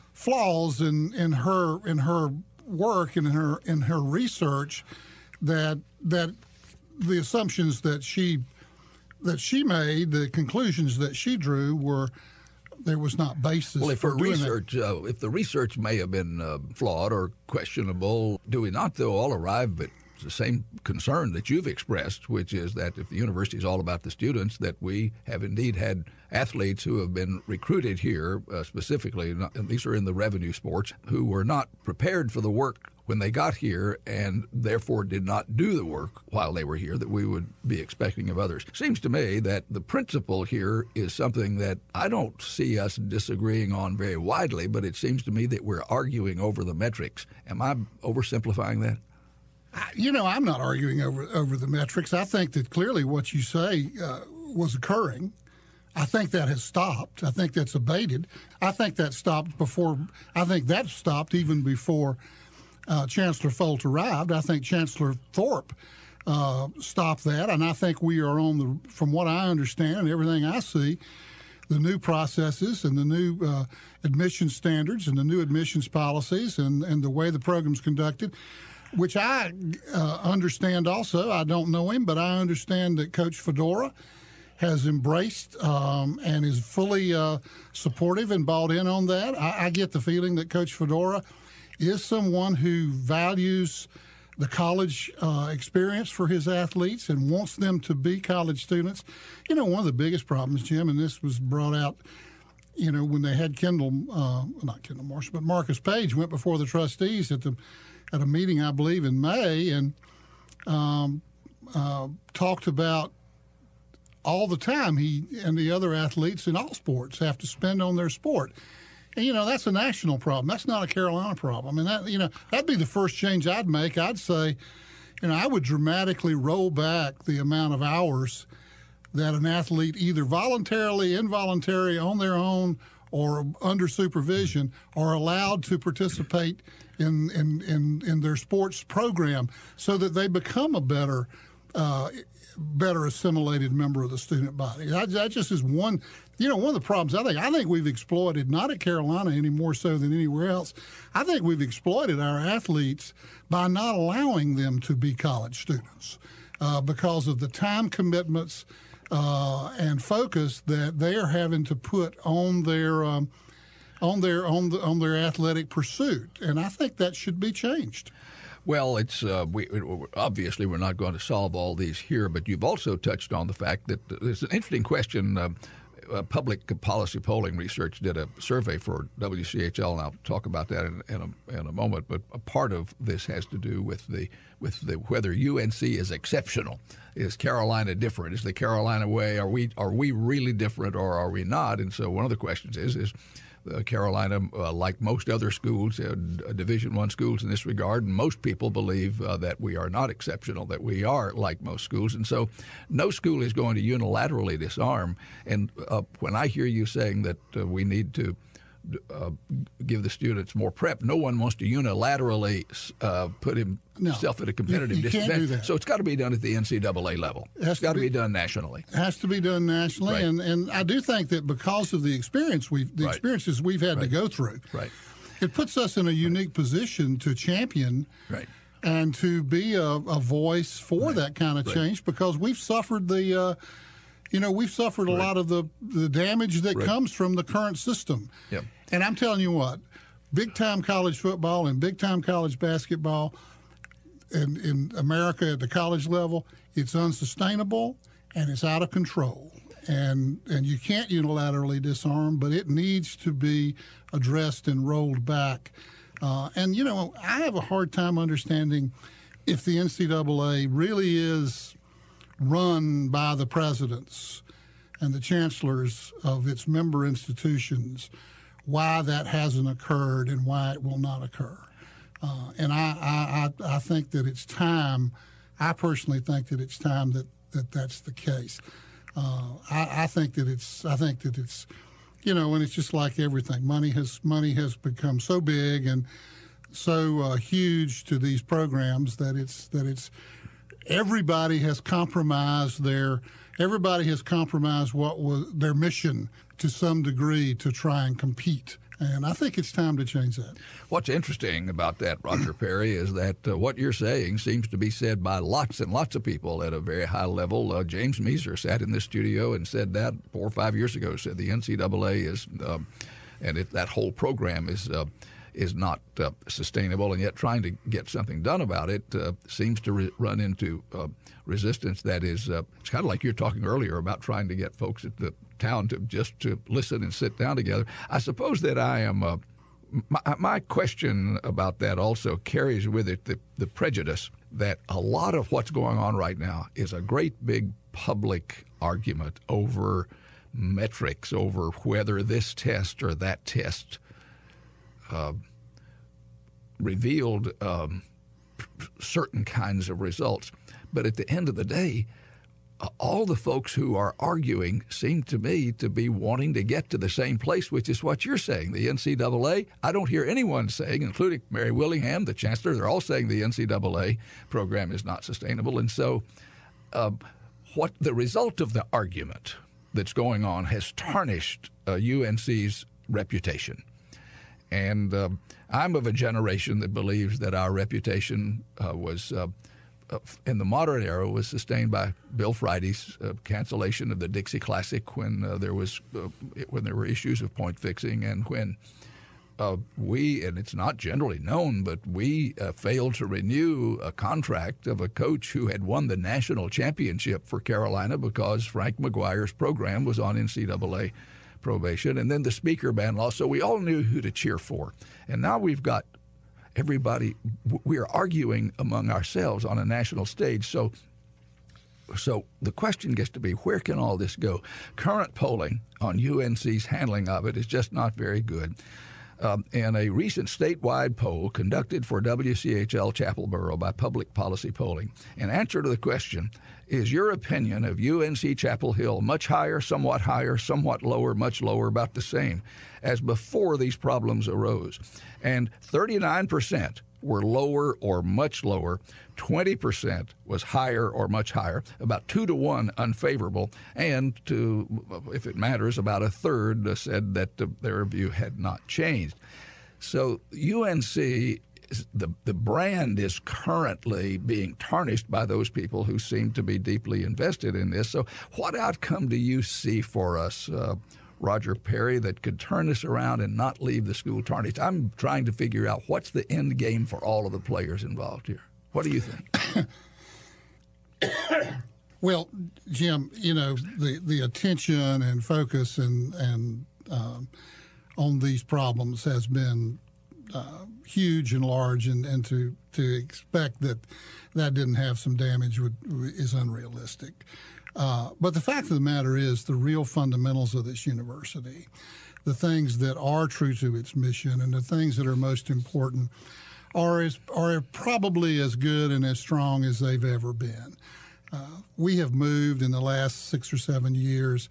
flaws in, in her in her work and in her in her research that that the assumptions that she that she made, the conclusions that she drew, were there was not basis. Well, if for her doing research, uh, if the research may have been uh, flawed or questionable, do we not, though, all arrive at the same concern that you've expressed, which is that if the university is all about the students, that we have indeed had athletes who have been recruited here uh, specifically, not, and these are in the revenue sports, who were not prepared for the work when they got here and therefore did not do the work while they were here that we would be expecting of others. Seems to me that the principle here is something that I don't see us disagreeing on very widely, but it seems to me that we're arguing over the metrics. Am I oversimplifying that? You know, I'm not arguing over over the metrics. I think that clearly what you say uh, was occurring. I think that has stopped. I think that's abated. I think that stopped before. I think that stopped even before uh, Chancellor Folt arrived. I think Chancellor Thorpe uh, stopped that, and I think we are on the. From what I understand and everything I see, the new processes and the new uh, admission standards and the new admissions policies and, and the way the program's conducted, which I uh, understand also. I don't know him, but I understand that Coach Fedora has embraced um, and is fully uh, supportive and bought in on that. I, I get the feeling that Coach Fedora is someone who values the college uh, experience for his athletes and wants them to be college students. You know, one of the biggest problems, Jim, and this was brought out, you know, when they had Kendall, uh, not Kendall Marshall, but Marcus Page went before the trustees at the at a meeting, I believe, in May, and um, uh, talked about all the time he and the other athletes in all sports have to spend on their sport. And, you know, that's a national problem. That's not a Carolina problem. And, that, you know, that'd be the first change I'd make. I'd say, you know, I would dramatically roll back the amount of hours that an athlete either voluntarily, involuntarily, on their own, or under supervision are allowed to participate in, in, in, in their sports program so that they become a better uh, better assimilated member of the student body. That, that just is one, you know, one of the problems I think. I think we've exploited, not at Carolina any more so than anywhere else, I think we've exploited our athletes by not allowing them to be college students uh, because of the time commitments uh, and focus that they are having to put on their um, on their on the on their athletic pursuit, and I think that should be changed. Well, it's uh, we, obviously we're not going to solve all these here, but you've also touched on the fact that there's an interesting question. Uh, uh, public policy polling research did a survey for W C H L, and I'll talk about that in, in, a, in a moment. But a part of this has to do with the with the whether U N C is exceptional. Is Carolina different? Is the Carolina way? Are we are we really different, or are we not? And so one of the questions is is. Uh, Carolina, uh, like most other schools, uh, Division One schools in this regard, and most people believe uh, that we are not exceptional, that we are like most schools. And so no school is going to unilaterally disarm. And uh, when I hear you saying that uh, we need to uh, give the students more prep, no one wants to unilaterally uh, put himself no, at a competitive you, you disadvantage. So it's got to be done at the N C double A level. It it's got to be, be done nationally. It has to be done nationally, Right. and, and I do think that because of the experience we've the Right. experiences we've had Right. to go through, Right. it puts us in a unique position to champion Right. and to be a, a voice for Right. that kind of Right. change, because we've suffered the, uh, you know, we've suffered a Right. lot of the, the damage that Right. comes from the current system. Yep. And I'm telling you what, big-time college football and big-time college basketball in, in America at the college level, it's unsustainable and it's out of control. And and you can't unilaterally disarm, but it needs to be addressed and rolled back. Uh, and, you know, I have a hard time understanding if the N C double A really is run by the presidents and the chancellors of its member institutions, why that hasn't occurred and why it will not occur. Uh, and I, I, I, I think that it's time, I personally think that it's time that, that that's the case. Uh, I, I think that it's, I think that it's, you know, and it's just like everything. Money has, money has become so big and so uh, huge to these programs that it's, that it's, everybody has compromised their, everybody has compromised what was their mission to some degree to try and compete. And I think it's time to change that. What's interesting about that, Roger Perry, is that uh, what you're saying seems to be said by lots and lots of people at a very high level. Uh, James Meeser sat in this studio and said that four or five years ago, said the N C double A is, um, and it, that whole program is uh, is not uh, sustainable, and yet trying to get something done about it uh, seems to re- run into uh, resistance that is, uh, it's kind of like you're talking earlier about trying to get folks at the town to just to listen and sit down together. I suppose that I am, uh, my, my question about that also carries with it the, the prejudice that a lot of what's going on right now is a great big public argument over metrics, over whether this test or that test uh, revealed um, certain kinds of results. But at the end of the day, uh, all the folks who are arguing seem to me to be wanting to get to the same place, which is what you're saying. The N C double A, I don't hear anyone saying, including Mary Willingham, the chancellor, they're all saying the N C double A program is not sustainable. And so uh, what the result of the argument that's going on has tarnished uh, U N C's reputation. And uh, I'm of a generation that believes that our reputation uh, was, uh, uh, in the modern era, was sustained by Bill Friday's uh, cancellation of the Dixie Classic when uh, there was uh, when there were issues of point fixing, and when uh, we, and it's not generally known, but we uh, failed to renew a contract of a coach who had won the national championship for Carolina because Frank McGuire's program was on N C double A probation, and then the speaker ban law. So we all knew who to cheer for. And now we've got everybody, we are arguing among ourselves on a national stage. So so the question gets to be, where can all this go? Current polling on U N C's handling of it is just not very good. Um, in a recent statewide poll conducted for W C H L Chapel Borough by Public Policy Polling, in answer to the question, is your opinion of U N C Chapel Hill much higher, somewhat higher, somewhat lower, much lower, about the same as before these problems arose? And thirty-nine percent were lower or much lower, twenty percent was higher or much higher, about two to one unfavorable, and to, if it matters, about a third said that their view had not changed. So U N C the the brand is currently being tarnished by those people who seem to be deeply invested in this. So what outcome do you see for us, uh, Roger Perry, that could turn this around and not leave the school tarnished? I'm trying to figure out what's the end game for all of the players involved here. What do you think? Well, Jim, you know, the, the attention and focus and, and um, on these problems has been uh, huge and large, and, and to, to expect that that didn't have some damage would, is unrealistic. Uh, but the fact of the matter is the real fundamentals of this university, the things that are true to its mission and the things that are most important are, as, are probably as good and as strong as they've ever been. Uh, we have moved in the last six or seven years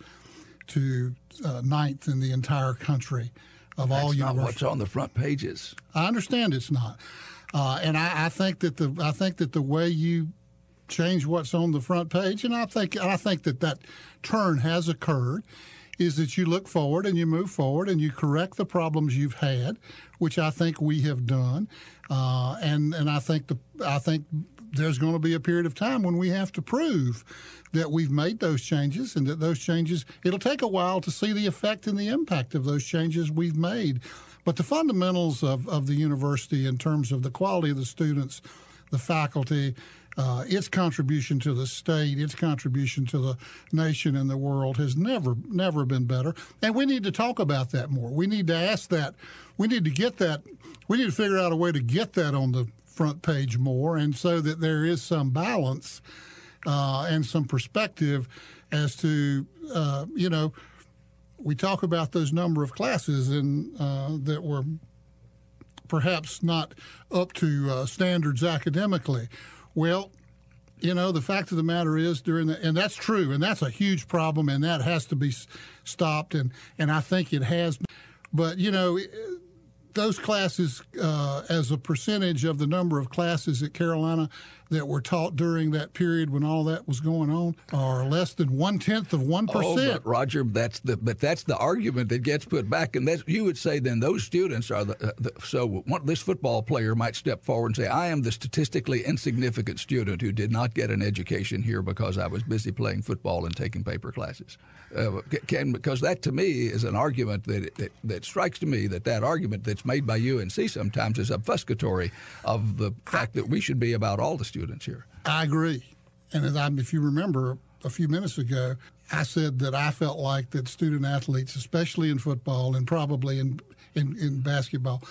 to uh, ninth in the entire country of That's all not universities. what's on the front pages. I understand it's not, uh, and I, I think that the I think that the way you change what's on the front page, and I think I think that that turn has occurred, is that you look forward and you move forward and you correct the problems you've had, which I think we have done, uh, and and I think the I think there's going to be a period of time when we have to prove that we've made those changes and that those changes, it'll take a while to see the effect and the impact of those changes we've made. But the fundamentals of, of the university in terms of the quality of the students, the faculty, uh, its contribution to the state, its contribution to the nation and the world has never, never been better. And we need to talk about that more. We need to ask that. We need to get that. We need to figure out a way to get that on the front page more, and so that there is some balance uh, and some perspective as to, uh, you know, we talk about those number of classes and uh, that were perhaps not up to uh, standards academically. Well, you know, the fact of the matter is during the, and that's true, and that's a huge problem, and that has to be stopped, and, and I think it has. But, you know, those classes, uh, as a percentage of the number of classes at Carolina that were taught during that period when all that was going on, are less than one tenth of one percent. Oh, but Roger, that's the but that's the argument that gets put back, and that's, you would say then those students are the, uh, the so one, this football player might step forward and say, I am the statistically insignificant student who did not get an education here because I was busy playing football and taking paper classes. Uh, can, because that to me is an argument that, that that strikes to me that that argument that's made by U N C sometimes is obfuscatory of the fact that we should be about all the students here. I agree. And as I, if you remember a few minutes ago, I said that I felt like that student athletes, especially in football and probably in, in, in basketball,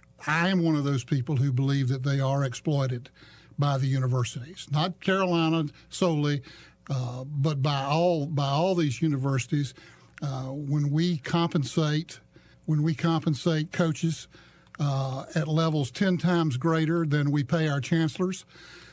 I am one of those people who believe that they are exploited by the universities, not Carolina solely, uh, but by all by all these universities. Uh, when we compensate, when we compensate coaches uh, at levels ten times greater than we pay our chancellors,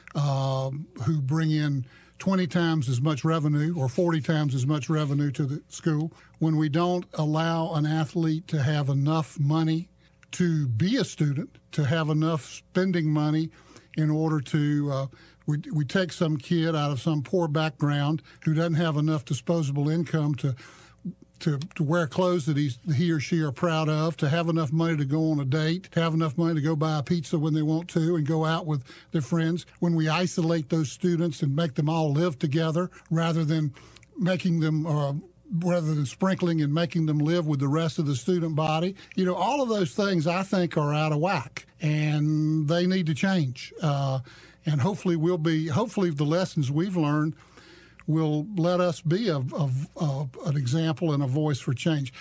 uh, who bring in twenty times as much revenue or forty times as much revenue to the school, when we don't allow an athlete to have enough money to be a student, to have enough spending money in order to, uh, we, we take some kid out of some poor background who doesn't have enough disposable income to To, to wear clothes that he's, he or she are proud of, to have enough money to go on a date, to have enough money to go buy a pizza when they want to and go out with their friends. When we isolate those students and make them all live together rather than making them, uh, rather than sprinkling and making them live with the rest of the student body, you know, all of those things I think are out of whack, and they need to change. Uh, and hopefully we'll be, hopefully the lessons we've learned will let us be a, a, a, an example and a voice for change.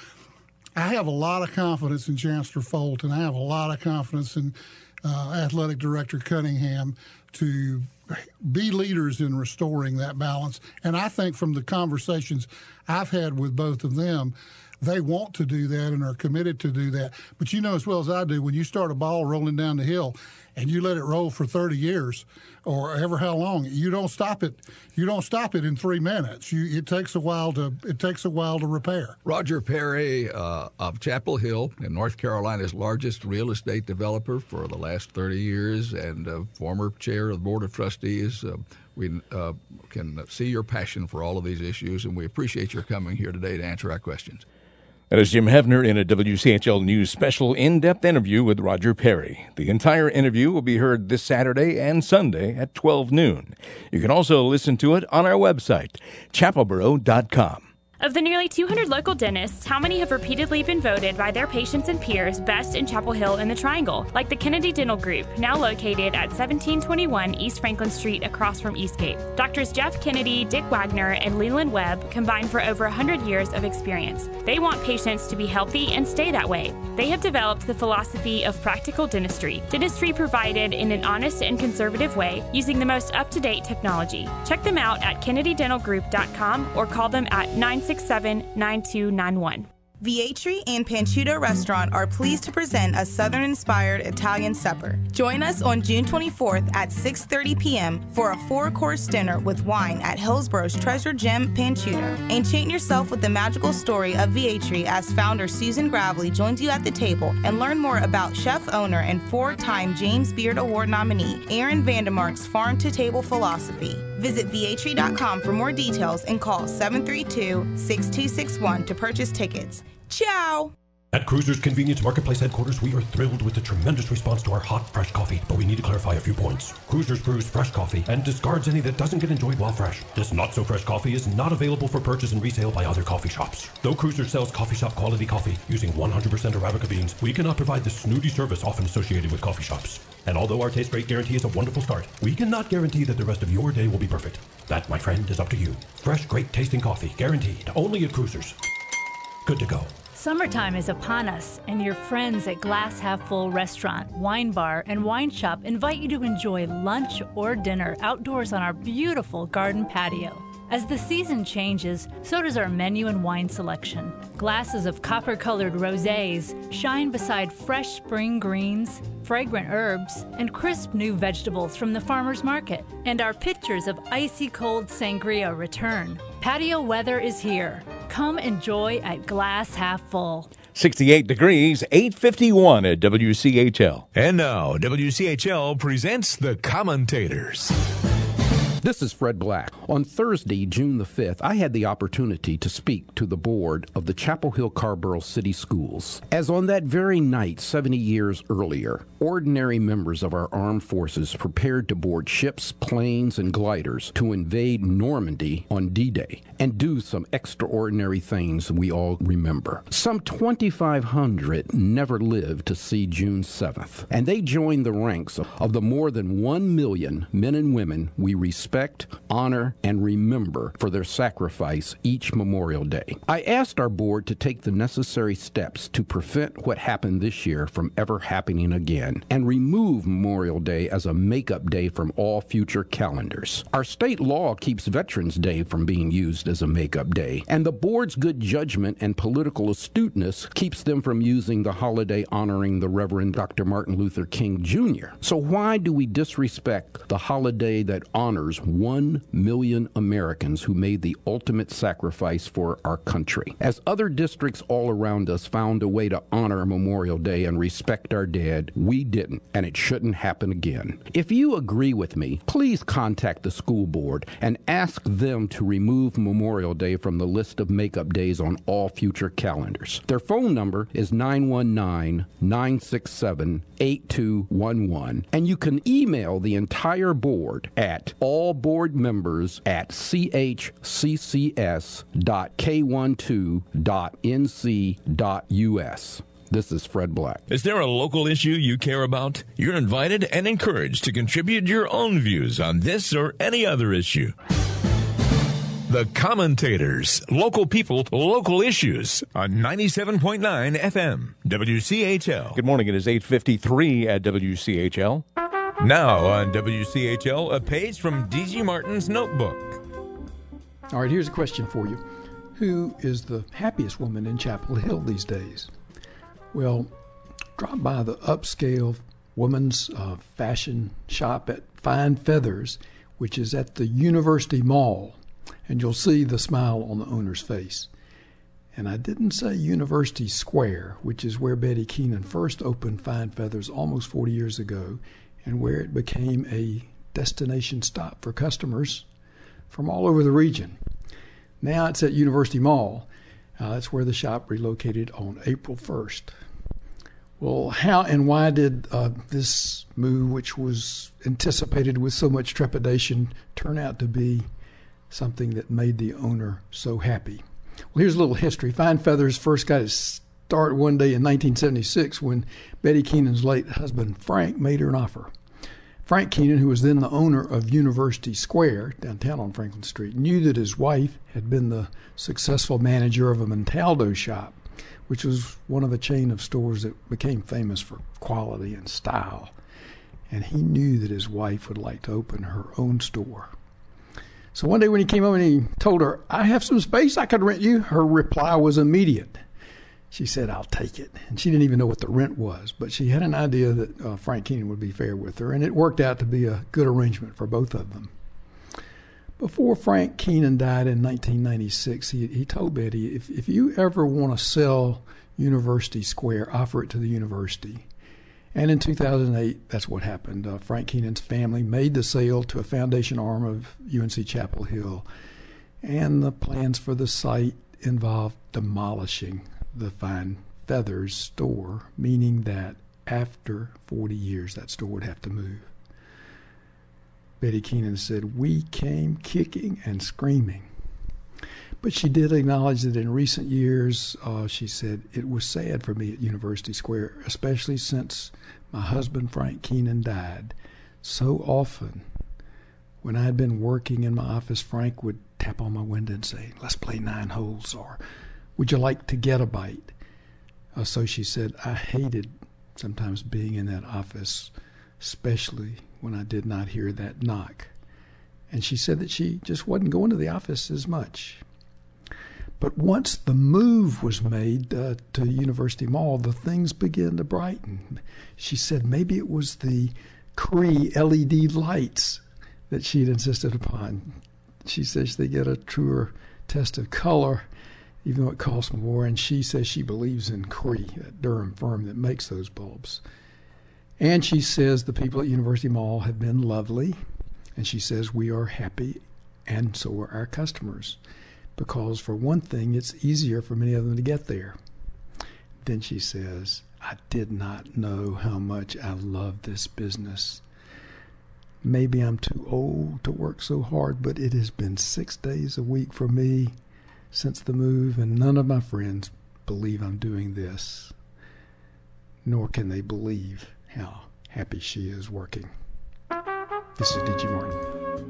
I have a lot of confidence in Chancellor Folt, and I have a lot of confidence in uh, Athletic Director Cunningham to be leaders in restoring that balance. And I think from the conversations I've had with both of them, they want to do that and are committed to do that. But you know as well as I do, when you start a ball rolling down the hill and you let it roll for thirty years or ever how long, you don't stop it. You don't stop it in three minutes. You, it takes a while to it takes a while to repair. Roger Perry uh, of Chapel Hill, in North Carolina's largest real estate developer for the last thirty years, and uh, former chair of the Board of Trustees. Uh, we uh, can see your passion for all of these issues, and we appreciate your coming here today to answer our questions. That is Jim Hefner in a W C H L News special in-depth interview with Roger Perry. The entire interview will be heard this Saturday and Sunday at twelve noon. You can also listen to it on our website, chapel borough dot com. Of the nearly two hundred local dentists, how many have repeatedly been voted by their patients and peers best in Chapel Hill and the Triangle? Like the Kennedy Dental Group, now located at seventeen twenty-one East Franklin Street across from Eastgate. Doctors Jeff Kennedy, Dick Wagner, and Leland Webb combine for over one hundred years of experience. They want patients to be healthy and stay that way. They have developed the philosophy of practical dentistry, dentistry provided in an honest and conservative way using the most up-to-date technology. Check them out at kennedy dental group dot com or call them at nine six seven, nine two nine one. Vietri and Panchuto Restaurant are pleased to present a Southern-inspired Italian supper. Join us on June twenty-fourth at six thirty p.m. for a four-course dinner with wine at Hillsborough's Treasure Gem Panchuto. Enchant yourself with the magical story of Vietri as founder Susan Gravely joins you at the table, and learn more about chef owner and four-time James Beard Award nominee Aaron Vandermark's farm-to-table philosophy. Visit vietri dot com for more details and call seven three two, six two six one to purchase tickets. Ciao! At Cruiser's Convenience Marketplace headquarters, we are thrilled with the tremendous response to our hot, fresh coffee, but we need to clarify a few points. Cruiser's brews fresh coffee and discards any that doesn't get enjoyed while fresh. This not-so-fresh coffee is not available for purchase and resale by other coffee shops. Though Cruiser sells coffee shop quality coffee using one hundred percent Arabica beans, we cannot provide the snooty service often associated with coffee shops. And although our taste rate guarantee is a wonderful start, we cannot guarantee that the rest of your day will be perfect. That, my friend, is up to you. Fresh, great tasting coffee, guaranteed, only at Cruiser's. Good to go. Summertime is upon us, and your friends at Glass Half Full Restaurant, Wine Bar, and Wine Shop invite you to enjoy lunch or dinner outdoors on our beautiful garden patio. As the season changes, so does our menu and wine selection. Glasses of copper-colored rosés shine beside fresh spring greens, fragrant herbs, and crisp new vegetables from the farmer's market. And our pitchers of icy cold sangria return. Patio weather is here. Come enjoy at Glass Half Full. sixty-eight degrees, eight fifty-one at W C H L. And now, W C H L presents The Commentators. This is Fred Black. On Thursday, June the fifth, I had the opportunity to speak to the board of the Chapel Hill Carrboro City Schools. As on that very night, seventy years earlier, ordinary members of our armed forces prepared to board ships, planes, and gliders to invade Normandy on D-Day and do some extraordinary things we all remember. Some twenty-five hundred never lived to see June seventh, and they joined the ranks of the more than one million men and women we respect Respect, honor, and remember for their sacrifice each Memorial Day. I asked our board to take the necessary steps to prevent what happened this year from ever happening again and remove Memorial Day as a makeup day from all future calendars. Our state law keeps Veterans Day from being used as a makeup day, and the board's good judgment and political astuteness keeps them from using the holiday honoring the Reverend Doctor Martin Luther King Junior So why do we disrespect the holiday that honors one million Americans who made the ultimate sacrifice for our country? As other districts all around us found a way to honor Memorial Day and respect our dead, we didn't, and it shouldn't happen again. If you agree with me, please contact the school board and ask them to remove Memorial Day from the list of makeup days on all future calendars. Their phone number is nine one nine, nine six seven, eight two one one, and you can email the entire board at all board members at c h c c s dot k twelve dot n c dot u s. This is Fred Black. Is there a local issue you care about? You're invited and encouraged to contribute your own views on this or any other issue. The Commentators, local people, local issues on ninety-seven point nine F M, W C H L. Good morning. It is eight fifty-three at W C H L. Now on W C H L, a page from D G Martin's notebook. All right, here's a question for you. Who is the happiest woman in Chapel Hill these days? Well, drop by the upscale women's uh, fashion shop at Fine Feathers, which is at the University Mall, and you'll see the smile on the owner's face. And I didn't say University Square, which is where Betty Keenan first opened Fine Feathers almost forty years ago, and where it became a destination stop for customers from all over the region. Now it's at University Mall, Uh, that's where the shop relocated on April first. Well, how and why did uh, this move, which was anticipated with so much trepidation, turn out to be something that made the owner so happy? Well, here's a little history. Fine Feathers first got its start one day in nineteen seventy-six when Betty Keenan's late husband, Frank, made her an offer. Frank Keenan, who was then the owner of University Square downtown on Franklin Street, knew that his wife had been the successful manager of a Montaldo shop, which was one of a chain of stores that became famous for quality and style. And he knew that his wife would like to open her own store. So one day when he came over and he told her, "I have some space I could rent you," her reply was immediate. She said, "I'll take it." And she didn't even know what the rent was, but she had an idea that uh, Frank Keenan would be fair with her, and it worked out to be a good arrangement for both of them. Before Frank Keenan died in nineteen ninety-six, he, he told Betty, if, if you ever want to sell University Square, offer it to the university. And in two thousand eight, that's what happened. Uh, Frank Keenan's family made the sale to a foundation arm of U N C Chapel Hill, and the plans for the site involved demolishing the Fine Feathers store, meaning that after forty years, that store would have to move. Betty Keenan said, "We came kicking and screaming." But she did acknowledge that in recent years, uh, she said, "It was sad for me at University Square, especially since my husband, Frank Keenan, died. So often, when I had been working in my office, Frank would tap on my window and say, 'Let's play nine holes,' or 'Would you like to get a bite?' Uh, so she said, I hated sometimes being in that office, especially when I did not hear that knock." And she said that she just wasn't going to the office as much. But once the move was made uh, to University Mall, the things began to brighten. She said maybe it was the Cree L E D lights that she'd insisted upon. She says they get a truer test of color, even though it costs more, and she says she believes in Cree, that Durham firm that makes those bulbs. And she says the people at University Mall have been lovely, and she says we are happy, and so are our customers, because for one thing, it's easier for many of them to get there. Then she says, "I did not know how much I love this business. Maybe I'm too old to work so hard, but it has been six days a week for me since the move, and none of my friends believe I'm doing this, nor can they believe how happy she is working." This is D G Martin.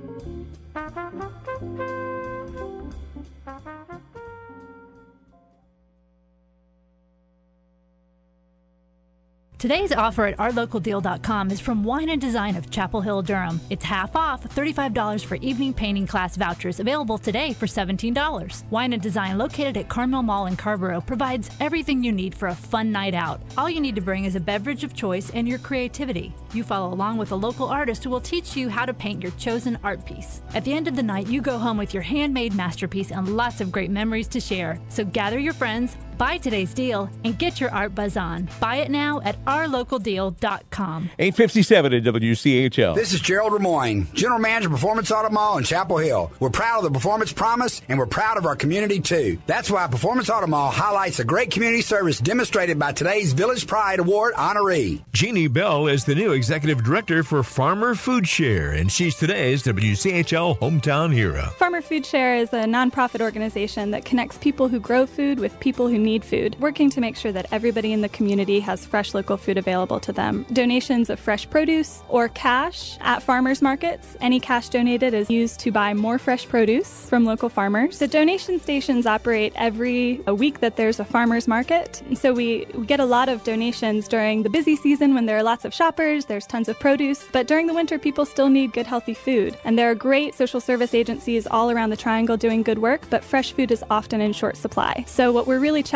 Today's offer at our local deal dot com is from Wine and Design of Chapel Hill, Durham. It's half off, thirty-five dollars for evening painting class vouchers, available today for seventeen dollars. Wine and Design, located at Carmel Mall in Carrboro, provides everything you need for a fun night out. All you need to bring is a beverage of choice and your creativity. You follow along with a local artist who will teach you how to paint your chosen art piece. At the end of the night, you go home with your handmade masterpiece and lots of great memories to share. So gather your friends, buy today's deal, and get your art buzz on. Buy it now at our local deal dot com. eight fifty-seven at W C H L. This is Gerald Lemoyne, General Manager of Performance Auto Mall in Chapel Hill. We're proud of the Performance Promise, and we're proud of our community, too. That's why Performance Auto Mall highlights the great community service demonstrated by today's Village Pride Award honoree. Jeannie Bell is the new Executive Director for Farmer Food Share, and she's today's W C H L Hometown Hero. Farmer Food Share is a nonprofit organization that connects people who grow food with people who need food, working to make sure that everybody in the community has fresh local food available to them. Donations of fresh produce or cash at farmers markets. Any cash donated is used to buy more fresh produce from local farmers. The donation stations operate every a week that there's a farmers market. So we, we get a lot of donations during the busy season when there are lots of shoppers, there's tons of produce. But during the winter, people still need good, healthy food. And there are great social service agencies all around the Triangle doing good work, but fresh food is often in short supply. So what we're really challenged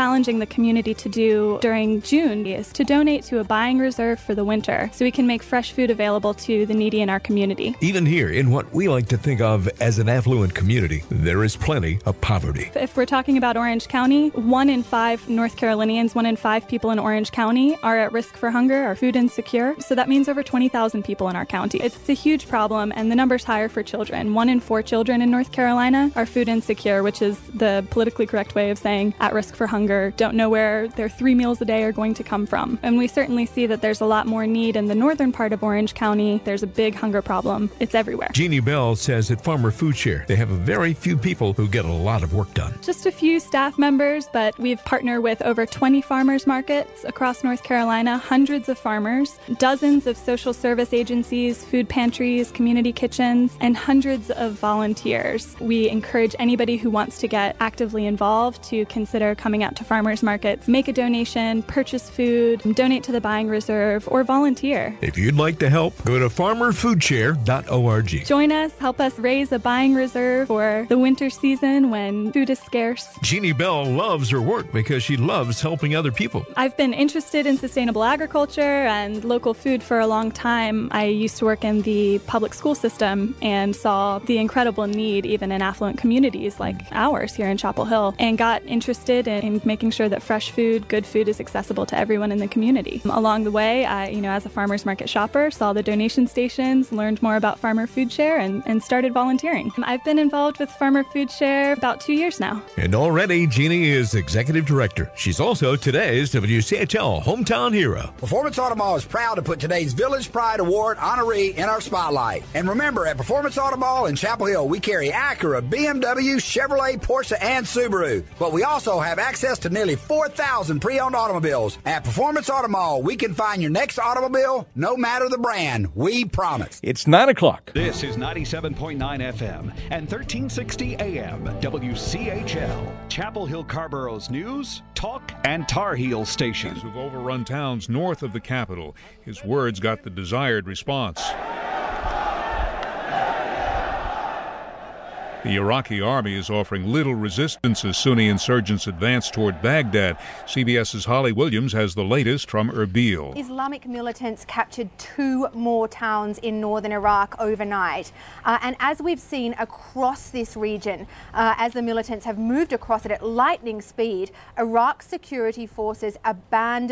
challenging the community to do during June is to donate to a buying reserve for the winter so we can make fresh food available to the needy in our community. Even here, in what we like to think of as an affluent community, there is plenty of poverty. If we're talking about Orange County, one in five North Carolinians, one in five people in Orange County are at risk for hunger, are food insecure. So that means over twenty thousand people in our county. It's a huge problem, and the number's higher for children. One in four children in North Carolina are food insecure, which is the politically correct way of saying at risk for hunger, don't know where their three meals a day are going to come from. And we certainly see that there's a lot more need in the northern part of Orange County. There's a big hunger problem. It's everywhere. Jeannie Bell says at Farmer Food Share, they have a very few people who get a lot of work done. Just a few staff members, but we've partnered with over twenty farmers markets across North Carolina, hundreds of farmers, dozens of social service agencies, food pantries, community kitchens, and hundreds of volunteers. We encourage anybody who wants to get actively involved to consider coming out to farmers markets, make a donation, purchase food, donate to the buying reserve, or volunteer. If you'd like to help, go to farmer food share dot org. Join us, help us raise a buying reserve for the winter season when food is scarce. Jeannie Bell loves her work because she loves helping other people. I've been interested in sustainable agriculture and local food for a long time. I used to work in the public school system and saw the incredible need even in affluent communities like ours here in Chapel Hill, and got interested in, in making sure that fresh food, good food is accessible to everyone in the community. Along the way, I, you know, as a farmers market shopper, saw the donation stations, learned more about Farmer Food Share, and, and started volunteering. I've been involved with Farmer Food Share about two years now. And already, Jeannie is executive director. She's also today's W C H L Hometown Hero. Performance Auto Mall is proud to put today's Village Pride Award honoree in our spotlight. And remember, at Performance Auto Mall in Chapel Hill, we carry Acura, B M W, Chevrolet, Porsche, and Subaru. But we also have access to nearly four thousand pre-owned automobiles. At Performance Auto Mall, we can find your next automobile, no matter the brand. We promise. It's nine o'clock. This is ninety-seven point nine F M and thirteen sixty A M W C H L, Chapel Hill Carborough's news, talk, and Tar Heel station. Who've overrun towns north of the capital. His words got the desired response. The Iraqi army is offering little resistance as Sunni insurgents advance toward Baghdad. CBS's Holly Williams has the latest from Erbil. Islamic militants captured two more towns in northern Iraq overnight. Uh, and as we've seen across this region, uh, as the militants have moved across it at lightning speed, Iraq's security forces abandoned